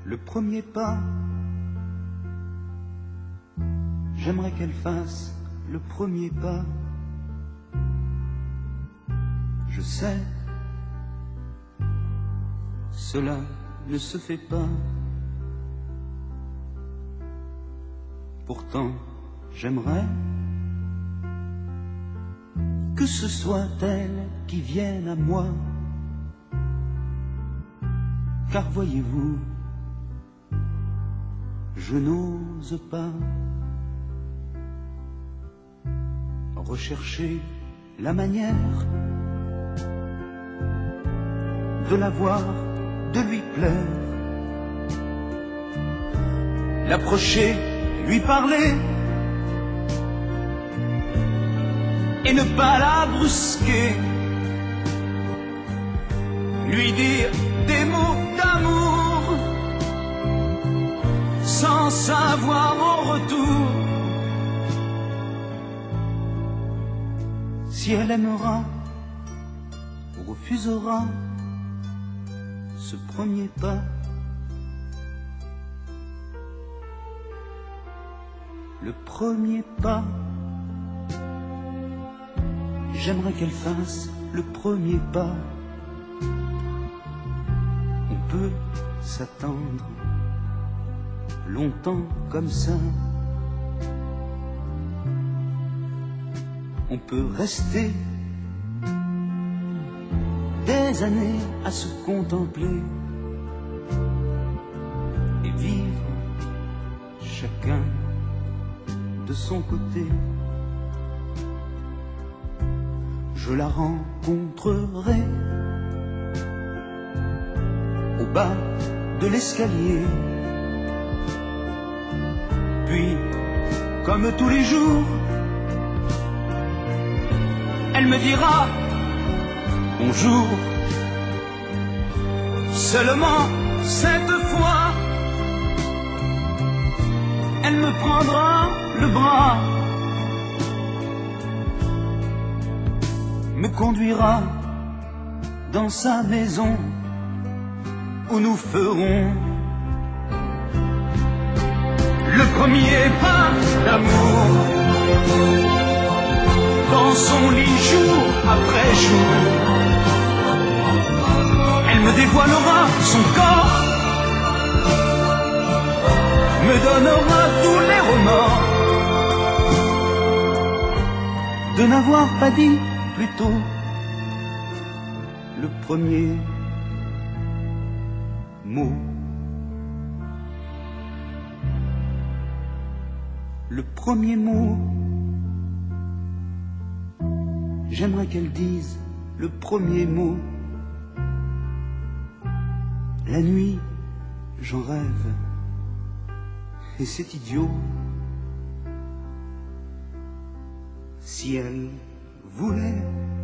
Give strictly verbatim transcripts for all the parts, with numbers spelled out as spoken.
le premier pas. J'aimerais qu'elle fasse le premier pas. Je sais, cela ne se fait pas. Pourtant, j'aimerais que ce soit elle qui vienne à moi. Car voyez-vous, je n'ose pas rechercher la manière de la voir, de lui plaire, l'approcher, lui parler et ne pas la brusquer, lui dire des mots d'amour sans savoir en retour si elle aimera ou refusera ce premier pas. Le premier pas, j'aimerais qu'elle fasse le premier pas. On peut s'attendre longtemps comme ça. On peut rester des années à se contempler et vivre chacun de son côté. Je la rencontrerai au bas de l'escalier, puis comme tous les jours elle me dira bonjour. Seulement cette fois elle me prendra le bras, me conduira dans sa maison où nous ferons le premier pas d'amour. Dans son lit jour après jour, elle me dévoilera son corps, me donnera tous les remords de n'avoir pas dit plus tôt le premier mot. Le premier mot, j'aimerais qu'elle dise le premier mot. La nuit, j'en rêve, et c'est idiot. Si elle voulait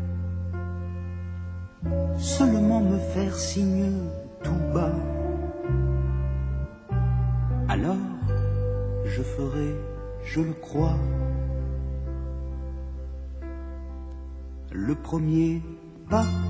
seulement me faire signe tout bas, alors je ferai, je le crois, le premier pas.